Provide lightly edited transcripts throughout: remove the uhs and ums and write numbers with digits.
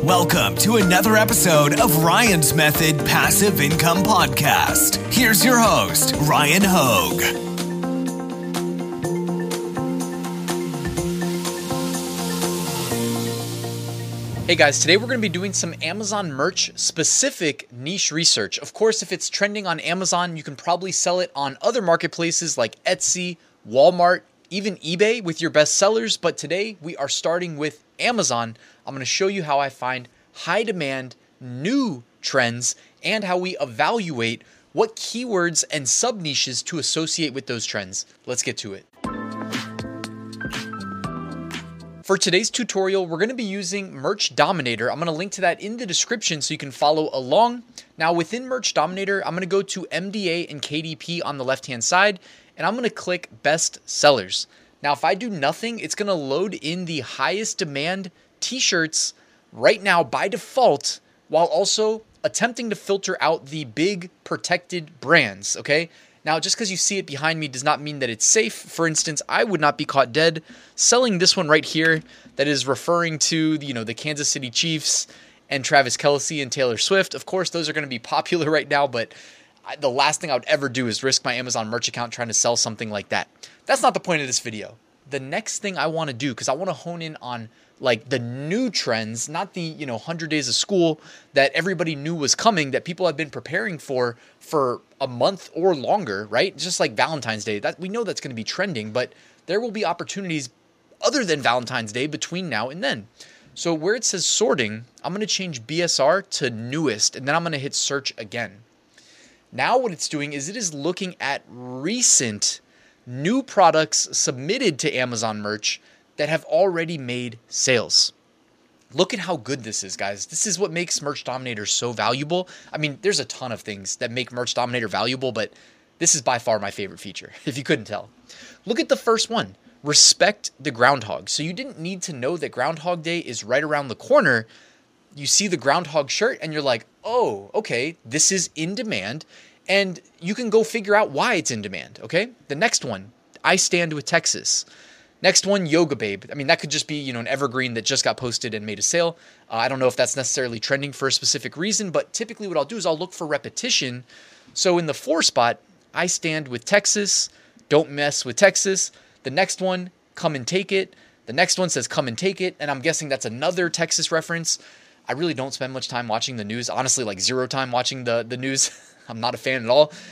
Welcome to another episode of Ryan's Method Passive Income Podcast. Here's your host, Ryan Hogue. Hey guys, today we're going to be doing some Amazon merch specific niche research. Of course, if it's trending on Amazon, you can probably sell it on other marketplaces like Etsy, Walmart, even eBay with your best sellers. But today we are starting with Amazon. I'm going to show you how I find high demand, new trends, and how we evaluate what keywords and sub niches to associate with those trends. Let's get to it. For today's tutorial, we're going to be using Merch Dominator. I'm going to link to that in the description so you can follow along. Now within Merch Dominator, I'm going to go to MDA and KDP on the left-hand side, and I'm going to click Best Sellers. Now if I do nothing, it's going to load in the highest demand t-shirts right now by default, while also attempting to filter out the big protected brands, okay? Now, just because you see it behind me does not mean that it's safe. For instance, I would not be caught dead selling this one right here that is referring to, the Kansas City Chiefs and Travis Kelce and Taylor Swift. Of course, those are going to be popular right now, but the last thing I would ever do is risk my Amazon merch account trying to sell something like that. That's not the point of this video. The next thing I want to do, because I want to hone in on like the new trends, not the 100 days of school that everybody knew was coming, that people have been preparing for a month or longer, right? Just like Valentine's Day, that we know that's going to be trending, but there will be opportunities other than Valentine's Day between now and then. So where it says sorting, I'm going to change BSR to newest, and then I'm going to hit search again. Now what it's doing is it is looking at recent new products submitted to Amazon merch that have already made sales. Look at how good this is, guys. This is what makes Merch Dominator so valuable. I mean, there's a ton of things that make Merch Dominator valuable, but this is by far my favorite feature, if you couldn't tell. Look at the first one, respect the groundhog. So you didn't need to know that Groundhog Day is right around the corner. You see the groundhog shirt and you're like, oh, okay, this is in demand. And you can go figure out why it's in demand, okay? The next one, I Stand with Texas. Next one, Yoga Babe. I mean, that could just be, an evergreen that just got posted and made a sale. I don't know if that's necessarily trending for a specific reason, but typically what I'll do is I'll look for repetition. So in the 4 spot, I Stand with Texas, Don't Mess with Texas. The next one, Come and Take It. The next one says Come and Take It, and I'm guessing that's another Texas reference. I really don't spend much time watching the news. Honestly, like 0 time watching the news. I'm not a fan at all.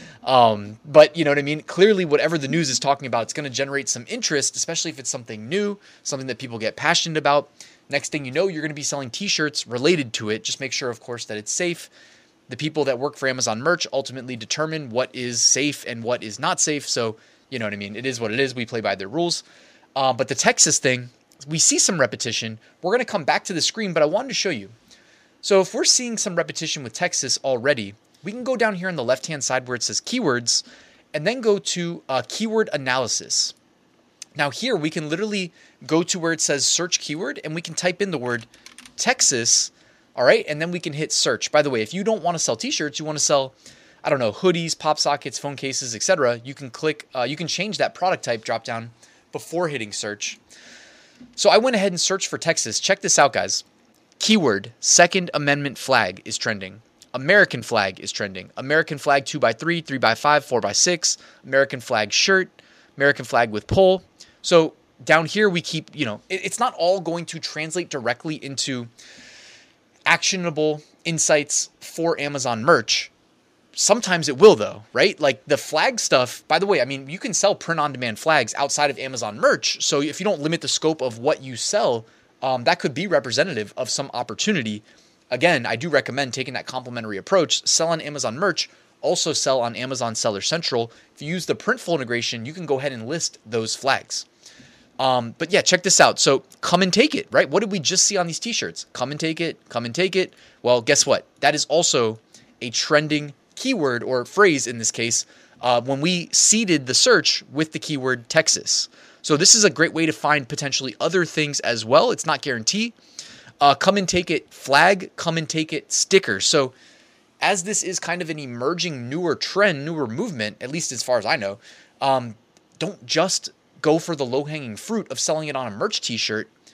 But you know what I mean? Clearly, whatever the news is talking about, it's going to generate some interest, especially if it's something new, something that people get passionate about. Next thing you know, you're going to be selling t-shirts related to it. Just make sure, of course, that it's safe. The people that work for Amazon merch ultimately determine what is safe and what is not safe. So, you know what I mean? It is what it is. We play by their rules. But the Texas thing, we see some repetition. We're going to come back to the screen, but I wanted to show you. So if we're seeing some repetition with Texas already, we can go down here on the left-hand side where it says keywords and then go to keyword analysis. Now here we can literally go to where it says search keyword and we can type in the word Texas, all right? And then we can hit search. By the way, if you don't want to sell t-shirts, you want to sell, I don't know, hoodies, pop sockets, phone cases, etc., you can click, you can change that product type drop down before hitting search. So I went ahead and searched for Texas. Check this out, guys. Keyword, Second Amendment flag is trending. American flag is trending. American flag 2x3, 3x5, 4x6, American flag shirt, American flag with pole. So down here we keep, it's not all going to translate directly into actionable insights for Amazon merch. Sometimes it will though, right? Like the flag stuff, by the way, I mean, you can sell print-on-demand flags outside of Amazon merch. So if you don't limit the scope of what you sell, that could be representative of some opportunity. Again, I do recommend taking that complementary approach. Sell on Amazon merch, also sell on Amazon Seller Central. If you use the Printful integration, you can go ahead and list those flags. But yeah, check this out. So come and take it, right? What did we just see on these t-shirts? Come and take it, come and take it. Well, guess what? That is also a trending keyword or phrase in this case when we seeded the search with the keyword Texas. So this is a great way to find potentially other things as well. It's not guaranteed. Come and take it flag, come and take it sticker. So as this is kind of an emerging newer trend, newer movement, at least as far as I know, don't just go for the low-hanging fruit of selling it on a merch t-shirt.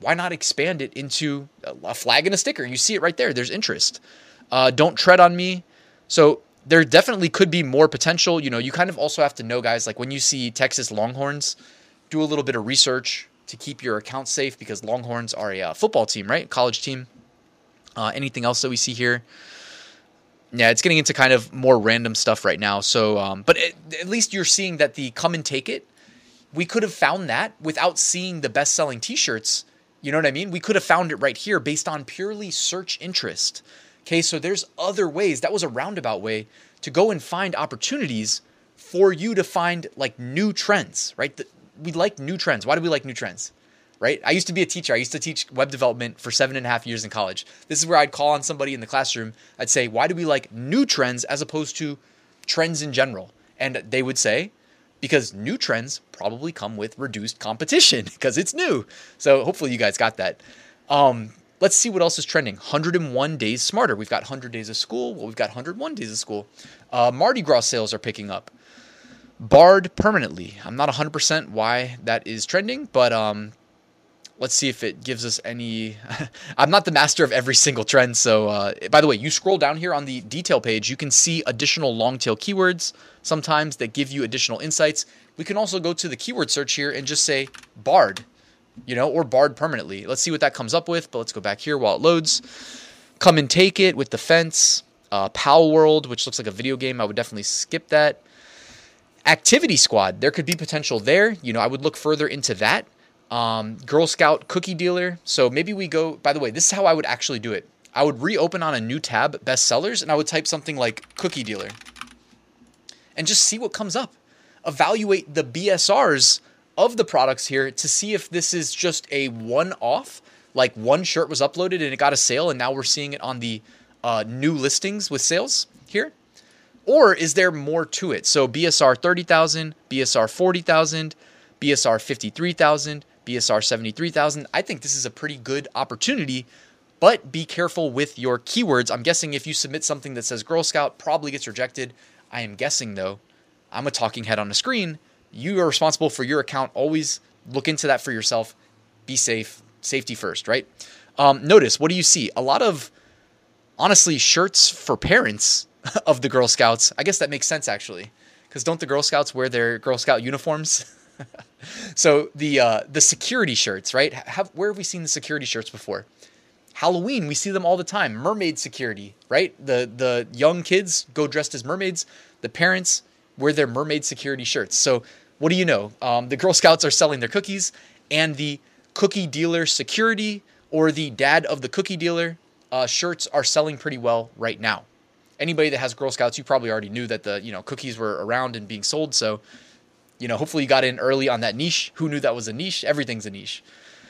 why not expand it into a flag and a sticker? You see it right there. There's interest. Don't tread on me. So there definitely could be more potential. You kind of also have to know, guys, like when you see Texas Longhorns, do a little bit of research to keep your account safe, because Longhorns are a football team, right? College team. Anything else that we see here? Yeah, it's getting into kind of more random stuff right now. So, but at least you're seeing that the come and take it, we could have found that without seeing the best-selling t-shirts. You know what I mean? We could have found it right here based on purely search interest. Okay, so there's other ways. That was a roundabout way to go and find opportunities for you to find like new trends, right? We like new trends. Why do we like new trends? Right? I used to be a teacher. I used to teach web development for 7.5 years in college. This is where I'd call on somebody in the classroom. I'd say, why do we like new trends as opposed to trends in general? And they would say, because new trends probably come with reduced competition because it's new. So hopefully you guys got that. Let's see what else is trending. 101 Days Smarter. We've got 100 Days of School. Well, we've got 101 Days of School. Mardi Gras sales are picking up. Bard permanently. I'm not 100% why that is trending, but let's see if it gives us any... I'm not the master of every single trend. So, by the way, you scroll down here on the detail page, you can see additional long tail keywords sometimes that give you additional insights. We can also go to the keyword search here and just say Bard, or Bard permanently. Let's see what that comes up with, but let's go back here while it loads. Come and Take It with the fence. Pal World, which looks like a video game. I would definitely skip that. Activity Squad. There could be potential there. I would look further into that. Girl Scout Cookie Dealer. So maybe we go, by the way, this is how I would actually do it. I would reopen on a new tab, bestsellers, and I would type something like Cookie Dealer and just see what comes up. Evaluate the BSRs of the products here to see if this is just a one-off, like one shirt was uploaded and it got a sale and now we're seeing it on the new listings with sales here. Or is there more to it? So BSR 30,000, BSR 40,000, BSR 53,000, BSR 73,000. I think this is a pretty good opportunity, but be careful with your keywords. I'm guessing if you submit something that says Girl Scout, probably gets rejected. I am guessing though, I'm a talking head on the screen. You are responsible for your account. Always look into that for yourself. Be safe. Safety first, right? Notice, what do you see? A lot of, honestly, shirts for parents of the Girl Scouts. I guess that makes sense actually, because don't the Girl Scouts wear their Girl Scout uniforms? So the security shirts, right? Where have we seen the security shirts before? Halloween, we see them all the time. Mermaid security, right? The young kids go dressed as mermaids. The parents wear their mermaid security shirts. So what do you know? The Girl Scouts are selling their cookies, and the cookie dealer security or the dad of the cookie dealer shirts are selling pretty well right now. Anybody that has Girl Scouts, you probably already knew that the cookies were around and being sold. So hopefully you got in early on that niche. Who knew that was a niche? Everything's a niche.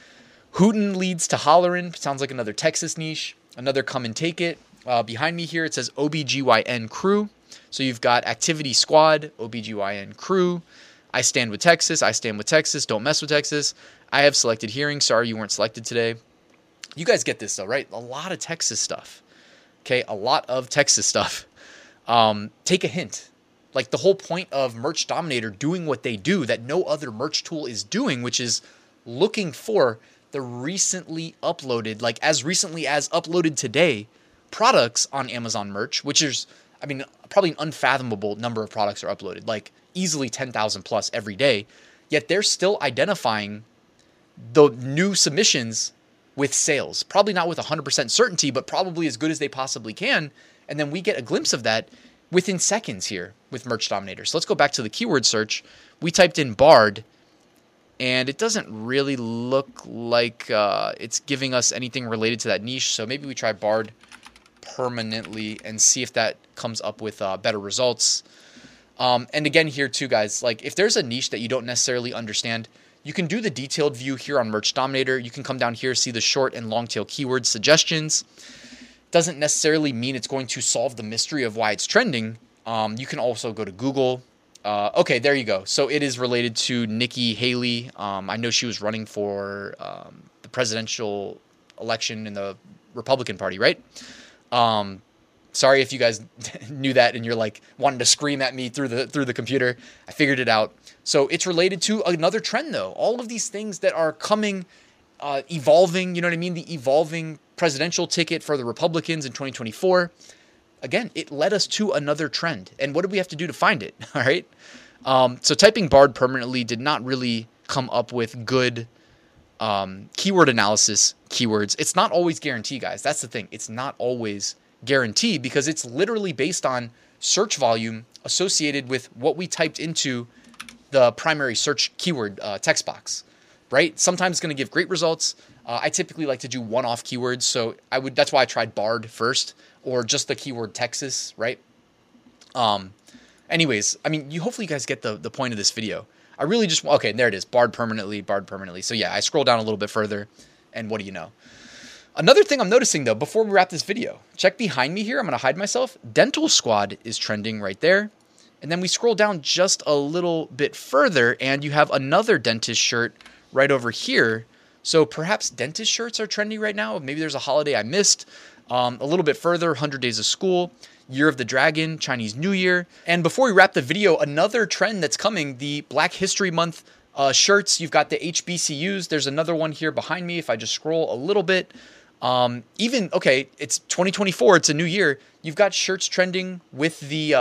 Hootin' leads to hollerin'. Sounds like another Texas niche. Another Come and Take It. Behind me here, it says OBGYN Crew. So you've got Activity Squad, OBGYN Crew. I stand with Texas. I stand with Texas. Don't mess with Texas. I have selected hearing. Sorry you weren't selected today. You guys get this though, right? A lot of Texas stuff. Okay, a lot of Texas stuff. Take a hint. Like the whole point of Merch Dominator doing what they do that no other merch tool is doing, which is looking for the recently uploaded, like as recently as uploaded today, products on Amazon Merch, which is, probably an unfathomable number of products are uploaded, like easily 10,000 plus every day. Yet they're still identifying the new submissions with sales. Probably not with 100% certainty, but probably as good as they possibly can. And then we get a glimpse of that within seconds here with Merch Dominator. So let's go back to the keyword search. We typed in Bard, and it doesn't really look like it's giving us anything related to that niche. So maybe we try Bard permanently and see if that comes up with better results. And again here too, guys, like if there's a niche that you don't necessarily understand, you can do the detailed view here on Merch Dominator. You can come down here, see the short and long tail keyword suggestions. Doesn't necessarily mean it's going to solve the mystery of why it's trending. You can also go to Google. Okay, there you go. So it is related to Nikki Haley. I know she was running for the presidential election in the Republican Party, right? Sorry if you guys knew that and you're like wanting to scream at me through the computer. I figured it out. So it's related to another trend though. All of these things that are coming evolving, you know what I mean? The evolving presidential ticket for the Republicans in 2024. Again, it led us to another trend. And what did we have to do to find it? All right. So typing barred permanently did not really come up with good keyword analysis keywords. It's not always guaranteed, guys. That's the thing. It's not always guaranteed because it's literally based on search volume associated with what we typed into the primary search keyword text box, right? Sometimes it's going to give great results. I typically like to do one-off keywords, so that's why I tried barred first, or just the keyword Texas, right? Anyways, I mean, hopefully you guys get the point of this video. I really just, okay, there it is, barred permanently. So yeah, I scroll down a little bit further, and what do you know? Another thing I'm noticing though, before we wrap this video, check behind me here. I'm going to hide myself. Dental Squad is trending right there. And then we scroll down just a little bit further, and you have another dentist shirt right over here. So perhaps dentist shirts are trending right now. Maybe there's a holiday I missed. A little bit further, 100 Days of School, Year of the Dragon, Chinese New Year. And before we wrap the video, another trend that's coming, the Black History Month shirts. You've got the HBCUs. There's another one here behind me if I just scroll a little bit. Okay, it's 2024. It's a new year. You've got shirts trending with the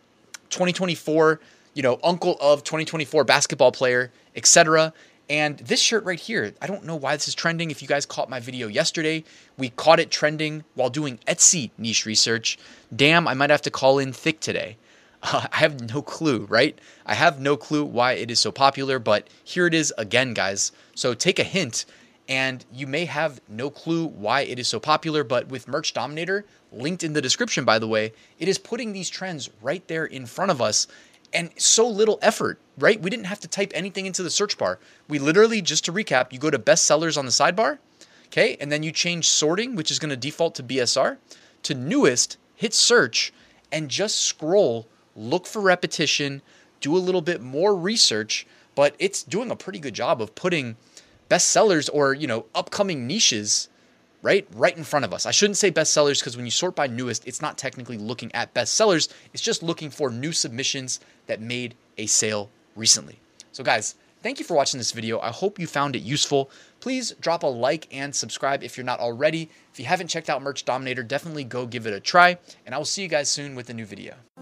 2024, uncle of 2024 basketball player, etc. And this shirt right here, I don't know why this is trending. If you guys caught my video yesterday, we caught it trending while doing Etsy niche research. Damn, I might have to call in thick today. I have no clue, right? I have no clue why it is so popular, but here it is again, guys. So take a hint, and you may have no clue why it is so popular, but with Merch Dominator, linked in the description, by the way, it is putting these trends right there in front of us, and so little effort, right? We didn't have to type anything into the search bar. We literally, just to recap, you go to best sellers on the sidebar, okay? And then you change sorting, which is going to default to BSR, to newest, hit search, and just scroll, look for repetition, do a little bit more research, but it's doing a pretty good job of putting best sellers or, upcoming niches right in front of us. I shouldn't say best sellers because when you sort by newest, it's not technically looking at best sellers. It's just looking for new submissions that made a sale recently. So guys, thank you for watching this video. I hope you found it useful. Please drop a like and subscribe if you're not already. If you haven't checked out Merch Dominator, definitely go give it a try. And I will see you guys soon with a new video.